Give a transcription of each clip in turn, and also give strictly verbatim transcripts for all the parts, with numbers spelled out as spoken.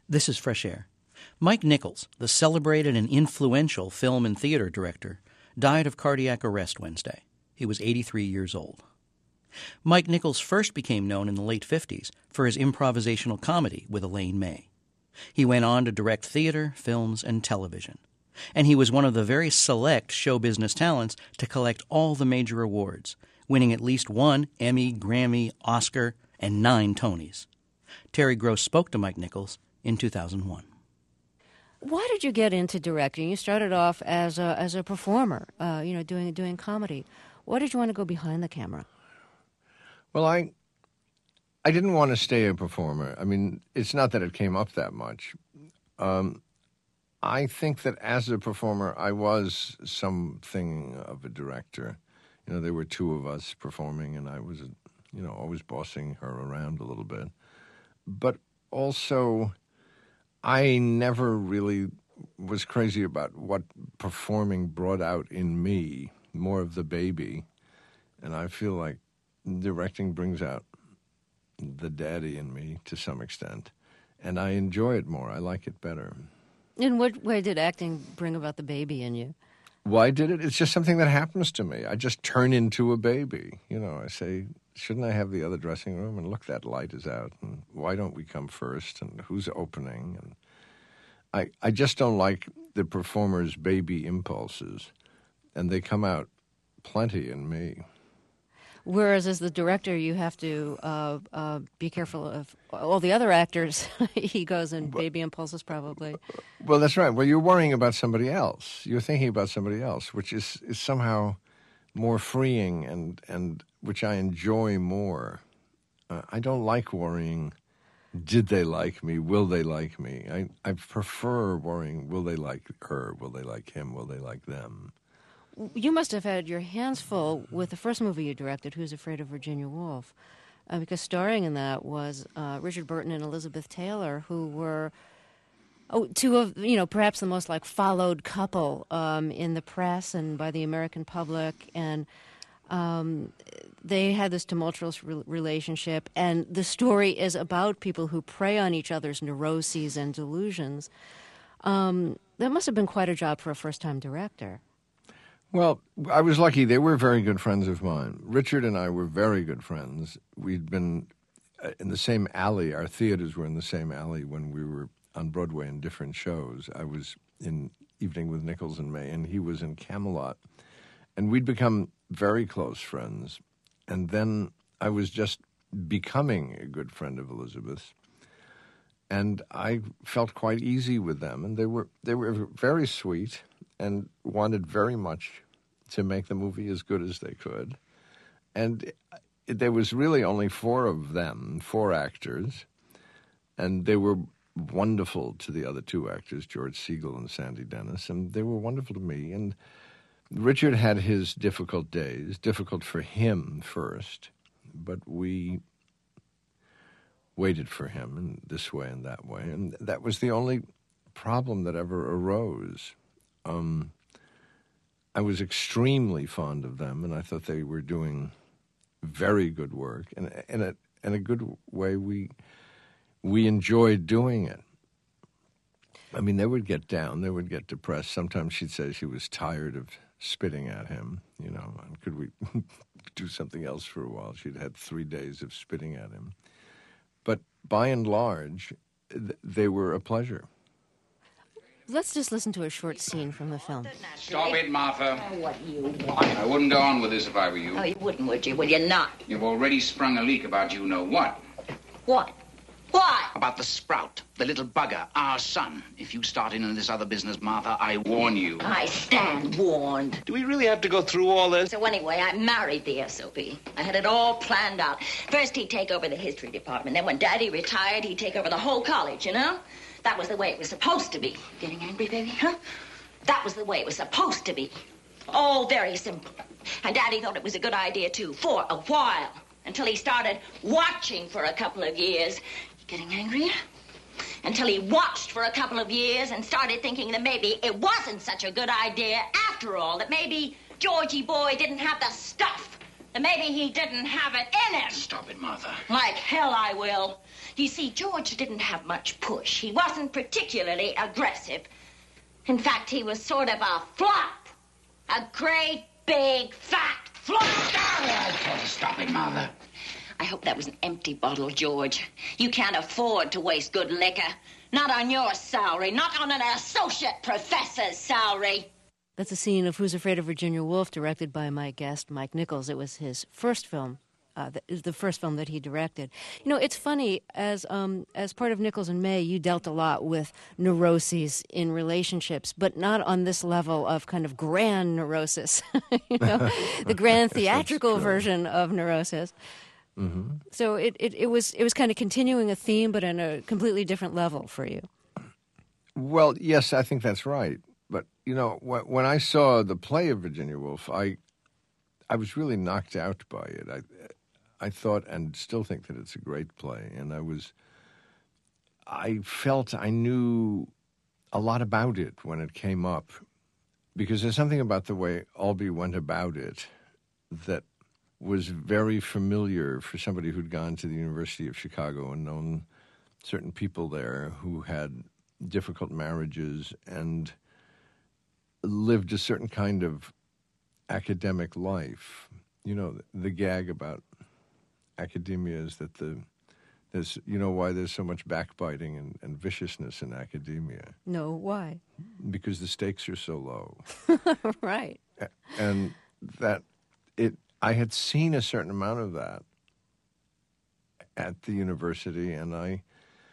This is Fresh Air. Mike Nichols, the celebrated and influential film and theater director, died of cardiac arrest Wednesday. He was eighty-three years old. Mike Nichols first became known in the late fifties for his improvisational comedy with Elaine May. He went on to direct theater, films, and television. And he was one of the very select show business talents to collect all the major awards, winning at least one Emmy, Grammy, Oscar, and nine Tonys. Terry Gross spoke to Mike Nichols in two thousand one. Why did you get into directing? You started off as a as a performer, uh, you know, doing doing comedy. Why did you want to go behind the camera? Well, I I didn't want to stay a performer. I mean, it's not that it came up that much. Um, I think that as a performer, I was something of a director. You know, there were two of us performing, and I was, you know, always bossing her around a little bit. But also, I never really was crazy about what performing brought out in me, more of the baby. And I feel like directing brings out the daddy in me to some extent. And I enjoy it more. I like it better. In what way did acting bring about the baby in you? Why did it? It's just something that happens to me. I just turn into a baby. You know, I say, shouldn't I have the other dressing room? And look, that light is out. And why don't we come first? And who's opening? And I, I just don't like the performer's baby impulses. And they come out plenty in me. Whereas as the director, you have to uh, uh, be careful of all the other actors' egos and baby impulses, probably. Well, that's right. Well, you're worrying about somebody else. You're thinking about somebody else, which is, is somehow more freeing and, and which I enjoy more. Uh, I don't like worrying, did they like me? Will they like me? I, I prefer worrying, will they like her? Will they like him? Will they like them? You must have had your hands full with the first movie you directed, Who's Afraid of Virginia Woolf, uh, because starring in that was uh, Richard Burton and Elizabeth Taylor, who were oh, two of, you know, perhaps the most like followed couple um, in the press and by the American public, and um, they had this tumultuous re- relationship, and the story is about people who prey on each other's neuroses and delusions. Um, that must have been quite a job for a first-time director. Well, I was lucky. They were very good friends of mine. Richard and I were very good friends. We'd been in the same alley. Our theaters were in the same alley when we were on Broadway in different shows. I was in Evening with Nichols and May, and he was in Camelot. And we'd become very close friends. And then I was just becoming a good friend of Elizabeth. And I felt quite easy with them. And they were they were very sweet and wanted very much to make the movie as good as they could. And it, there was really only four of them, four actors, and they were wonderful to the other two actors, George Segal and Sandy Dennis, and they were wonderful to me. And Richard had his difficult days, difficult for him first, but we waited for him in this way and that way, and that was the only problem that ever arose. Um, I was extremely fond of them, and I thought they were doing very good work. And in a, in a good way, we we enjoyed doing it. I mean, they would get down, they would get depressed. Sometimes she'd say she was tired of spitting at him, you know, and could we do something else for a while? She'd had three days of spitting at him. But by and large, th- they were a pleasure. Let's just listen to a short scene from the film. Stop it, Martha. Oh, what do you want? I wouldn't go on with this if I were you. Oh, you wouldn't, would you? Will you not? You've already sprung a leak about you know what. What? What? About the sprout, the little bugger, our son. If you start in on this other business, Martha, I warn you. I stand warned. Do we really have to go through all this? So anyway, I married the S O P. I had it all planned out. First, he'd take over the history department. Then when Daddy retired, he'd take over the whole college, you know? That was the way it was supposed to be. Getting angry, baby, huh? That was the way it was supposed to be. All very simple. And Daddy thought it was a good idea, too, for a while. Until he started watching for a couple of years. Getting angry? Until he watched for a couple of years and started thinking that maybe it wasn't such a good idea after all. That maybe Georgie boy didn't have the stuff. That maybe he didn't have it in him. Stop it, Martha. Like hell I will. You see, George didn't have much push. He wasn't particularly aggressive. In fact, he was sort of a flop. A great, big, fat flop. I told you, stop it, Mother. I hope that was an empty bottle, George. You can't afford to waste good liquor. Not on your salary. Not on an associate professor's salary. That's a scene of Who's Afraid of Virginia Woolf, directed by my guest, Mike Nichols. It was his first film. Uh, the, the first film that he directed. You know, it's funny, as um, as part of Nichols and May, you dealt a lot with neuroses in relationships, but not on this level of kind of grand neurosis, you know, the grand theatrical version of neurosis. Mm-hmm. So it, it, it was it was kind of continuing a theme, but on a completely different level for you. Well, yes, I think that's right. But, you know, wh- when I saw the play of Virginia Woolf, I I was really knocked out by it. I I thought and still think that it's a great play, and I was, I felt I knew a lot about it when it came up, because there's something about the way Albee went about it that was very familiar for somebody who'd gone to the University of Chicago and known certain people there who had difficult marriages and lived a certain kind of academic life. You know, the gag about academia is that the there's you know why there's so much backbiting and, and viciousness in academia. No, why? Because the stakes are so low. Right. And that it I had seen a certain amount of that at the university, and I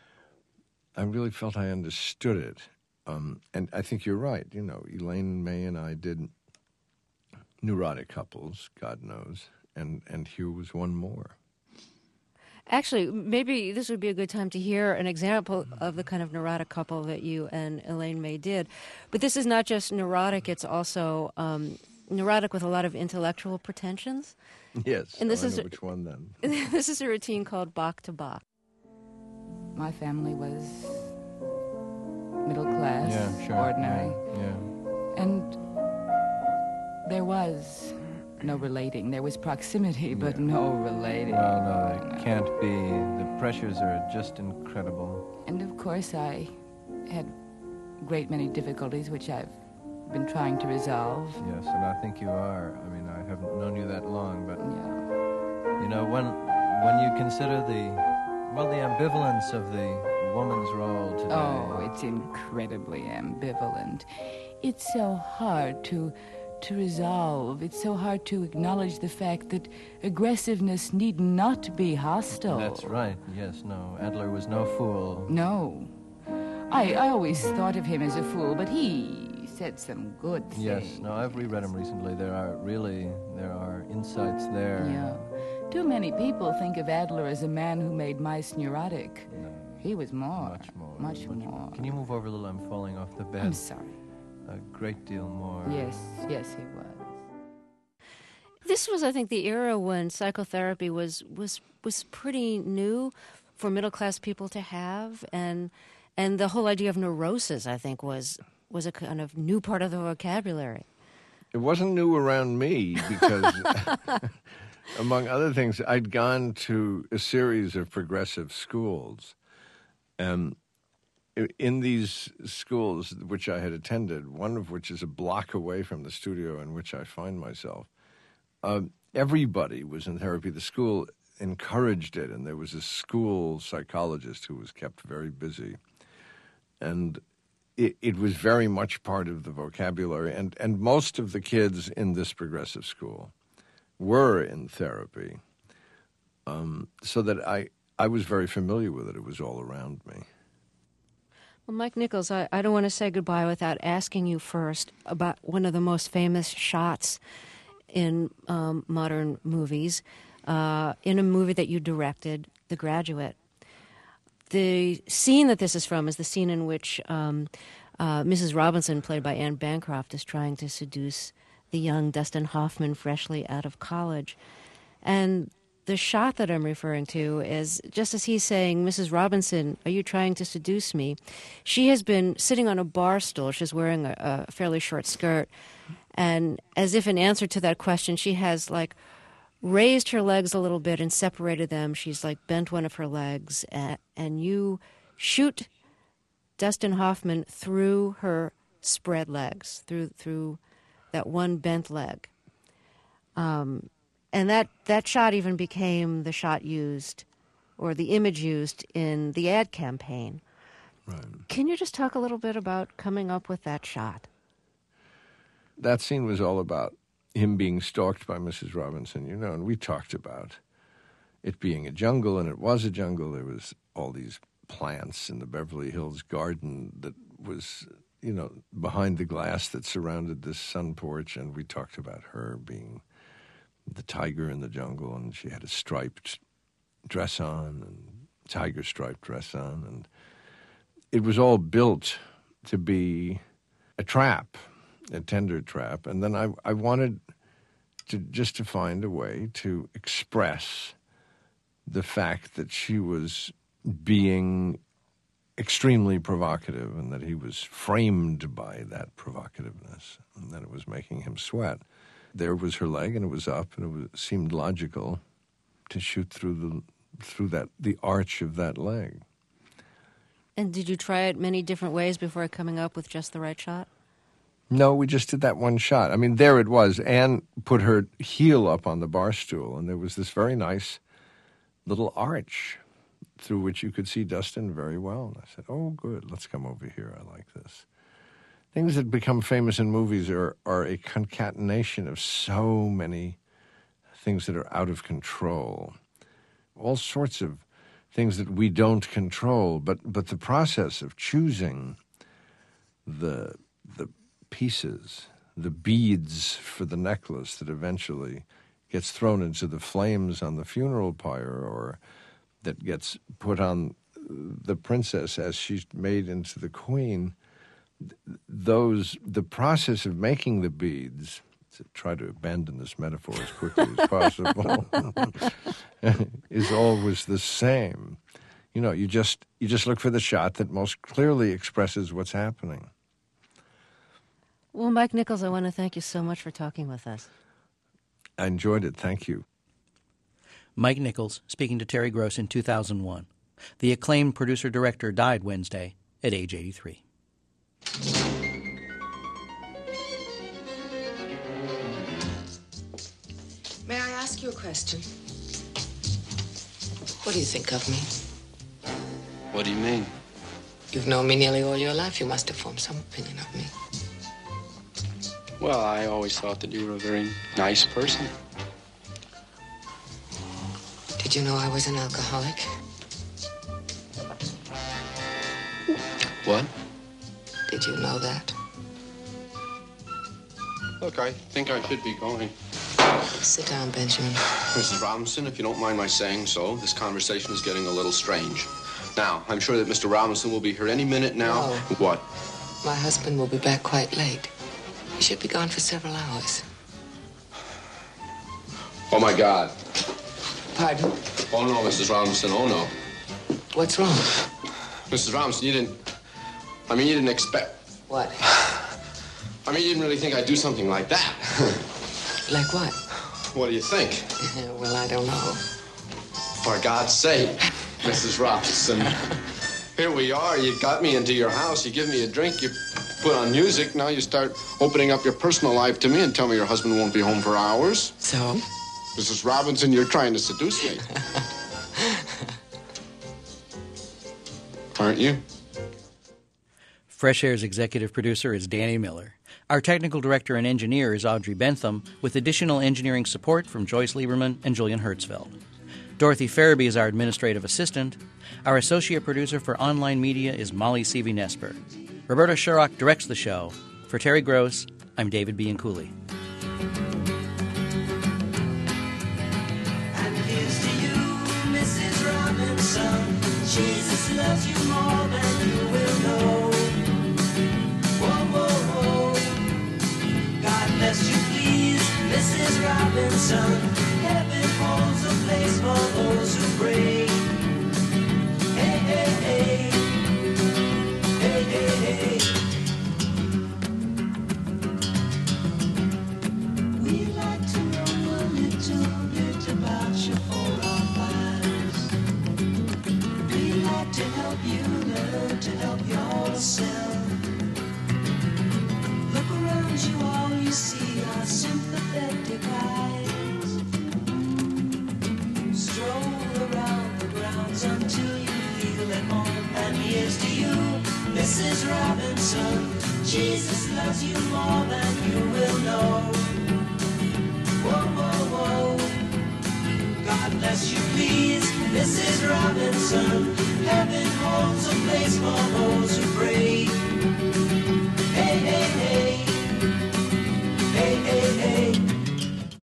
I really felt I understood it. Um, and I think you're right. You know, Elaine May and I did Neurotic Couples, God knows, and, and here was one more. Actually, maybe this would be a good time to hear an example of the kind of neurotic couple that you and Elaine May did. But this is not just neurotic, it's also um, neurotic with a lot of intellectual pretensions. Yes, and this oh, I is know which one then. This is a routine called Bach to Bach. My family was middle class, yeah, sure. ordinary. Yeah, yeah. And there was no relating. There was proximity, but Yeah. no relating. Well, no, it can't be. The pressures are just incredible. And of course, I had a great many difficulties, which I've been trying to resolve. Yes, and I think you are. I mean, I haven't known you that long, but Yeah. you know, when when you consider the well, the ambivalence of the woman's role today. Oh, it's incredibly ambivalent. It's so hard to to resolve. It's so hard to acknowledge the fact that aggressiveness need not be hostile. That's right. Yes, no. Adler was no fool. No. I, I always thought of him as a fool, but he said some good things. Yes, no, I've reread him recently. There are really, there are insights there. Yeah. Too many people think of Adler as a man who made mice neurotic. No, He was more. much more. Much more. Can you move over a little? I'm falling off the bed. I'm sorry. A great deal more. Yes, yes, he was. This was, I think, the era when psychotherapy was was was pretty new for middle class people to have, and and the whole idea of neurosis, I think, was was a kind of new part of the vocabulary. It wasn't new around me because, among other things, I'd gone to a series of progressive schools, and in these schools which I had attended, one of which is a block away from the studio in which I find myself, uh, everybody was in therapy. The school encouraged it, and there was a school psychologist who was kept very busy. And it, it was very much part of the vocabulary. And, and most of the kids in this progressive school were in therapy, um, so that I, I was very familiar with it. It was all around me. Well, Mike Nichols, I, I don't want to say goodbye without asking you first about one of the most famous shots in um, modern movies, uh, in a movie that you directed, The Graduate. The scene that this is from is the scene in which um, uh, Missus Robinson, played by Anne Bancroft, is trying to seduce the young Dustin Hoffman, freshly out of college. And the shot that I'm referring to is just as he's saying, Missus Robinson, are you trying to seduce me? She has been sitting on a bar stool. She's wearing a, a fairly short skirt. And as if in answer to that question, she has like raised her legs a little bit and separated them. She's like bent one of her legs, and, and you shoot Dustin Hoffman through her spread legs, through through that one bent leg. Um, and that, that shot even became the shot used, or the image used in the ad campaign. Right. Can you just talk a little bit about coming up with that shot? That scene was all about him being stalked by Missus Robinson, you know, and we talked about it being a jungle, and it was a jungle. There was all these plants in the Beverly Hills garden that was, you know, behind the glass that surrounded this sun porch, and we talked about her being the tiger in the jungle, and she had a striped dress on, and tiger striped dress on, and it was all built to be a trap, a tender trap. And then I, I wanted to just to find a way to express the fact that she was being extremely provocative and that he was framed by that provocativeness and that it was making him sweat. There was her leg, and it was up, and it was, seemed logical to shoot through the through that the arch of that leg. And did you try it many different ways before coming up with just the right shot? No, we just did that one shot. I mean, there it was. Anne put her heel up on the bar stool, and there was this very nice little arch through which you could see Dustin very well. And I said, oh, good, let's come over here. I like this. Things that become famous in movies are, are a concatenation of so many things that are out of control. All sorts of things that we don't control, but but the process of choosing the the pieces, the beads for the necklace that eventually gets thrown into the flames on the funeral pyre, or that gets put on the princess as she's made into the queen, those the process of making the beads, to try to abandon this metaphor as quickly as possible, is always the same. You know, you just you just look for the shot that most clearly expresses what's happening. Well, Mike Nichols, I want to thank you so much for talking with us. I enjoyed it. Thank you. Mike Nichols speaking to Terry Gross in two thousand one. The acclaimed producer-director died Wednesday at age eighty-three. May I ask you a question? What do you think of me? What do you mean? You've known me nearly all your life. You must have formed some opinion of me. Well, I always thought that you were a very nice person. Did you know I was an alcoholic? What? Did you know that? Look, I think I should be going. Sit down, Benjamin. Missus Robinson, if you don't mind my saying so, this conversation is getting a little strange. Now, I'm sure that Mister Robinson will be here any minute now. No. What? My husband will be back quite late. He should be gone for several hours. Oh, my God. Pardon? Oh, no, Missus Robinson, oh, no. What's wrong? Missus Robinson, you didn't... I mean, you didn't expect... What? I mean, you didn't really think I'd do something like that. Like what? What do you think? Well, I don't know. For God's sake, Missus Robinson. Here we are. You got me into your house. You give me a drink. You put on music. Now you start opening up your personal life to me and tell me your husband won't be home for hours. So? Missus Robinson, you're trying to seduce me. Aren't you? Fresh Air's executive producer is Danny Miller. Our technical director and engineer is Audrey Bentham, with additional engineering support from Joyce Lieberman and Julian Hertzfeld. Dorothy Farabee is our administrative assistant. Our associate producer for online media is Molly Seavey-Nesper. Roberta Sherrock directs the show. For Terry Gross, I'm David Bianculli. And here's to you, Missus Robinson. Jesus loves you more than you will know. Whoa, whoa, whoa. God bless you, please, Missus Robinson. Heaven holds a place for those who pray. Hey, hey, hey. Hey, hey, hey. We like to know a little bit yourself. Look around you, all you see are sympathetic eyes. Stroll around the grounds until you feel at home. And here's to you, Missus Robinson. Jesus loves you more than you will know. Whoa, whoa, whoa. God bless you, please, Missus Robinson. Heaven holds a place for those